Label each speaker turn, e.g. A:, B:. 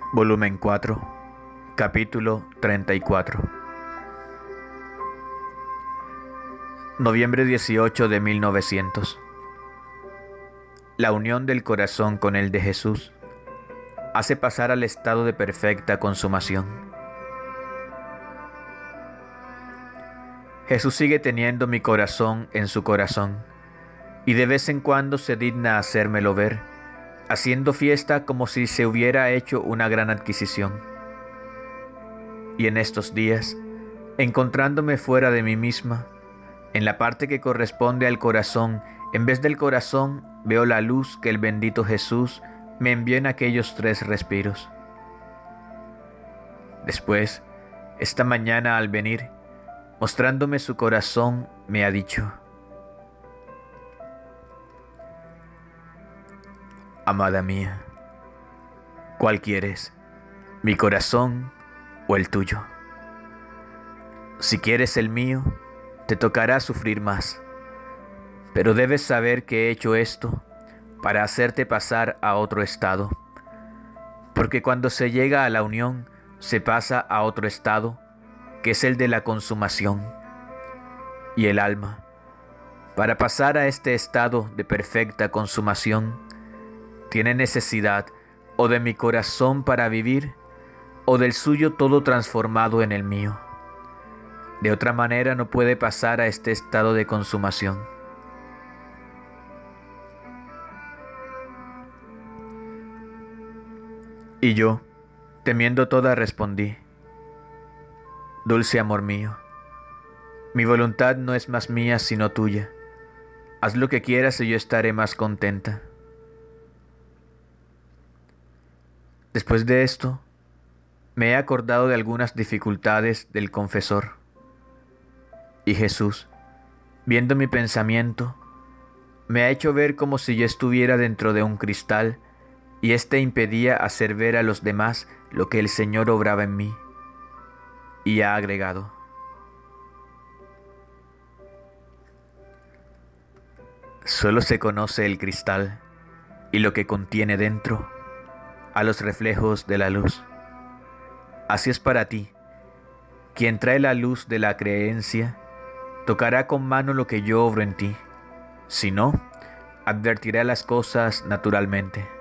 A: Volumen 4, capítulo 34. Noviembre 18 de 1900. La unión del corazón con el de Jesús hace pasar al estado de perfecta consumación. Jesús sigue teniendo mi corazón en su corazón, y de vez en cuando se digna hacérmelo ver, haciendo fiesta como si se hubiera hecho una gran adquisición. Y en estos días, encontrándome fuera de mí misma, en la parte que corresponde al corazón, en vez del corazón, veo la luz que el bendito Jesús me envió en aquellos 3 respiros. Después, esta mañana al venir, mostrándome su corazón, me ha dicho: amada mía, ¿cuál quieres, mi corazón o el tuyo? Si quieres el mío, te tocará sufrir más, pero debes saber que he hecho esto para hacerte pasar a otro estado, porque cuando se llega a la unión, se pasa a otro estado, que es el de la consumación, y el alma, para pasar a este estado de perfecta consumación, tiene necesidad o de mi corazón para vivir, o del suyo todo transformado en el mío. De otra manera no puede pasar a este estado de consumación. Y yo, temiendo toda, respondí: dulce amor mío, mi voluntad no es más mía sino tuya. Haz lo que quieras y yo estaré más contenta. Después de esto, me he acordado de algunas dificultades del confesor. Y Jesús, viendo mi pensamiento, me ha hecho ver como si yo estuviera dentro de un cristal y éste impedía hacer ver a los demás lo que el Señor obraba en mí. Y ha agregado: solo se conoce el cristal y lo que contiene dentro a los reflejos de la luz. Así es para ti. Quien trae la luz de la creencia tocará con mano lo que yo obro en ti. Si no, advertirá las cosas naturalmente.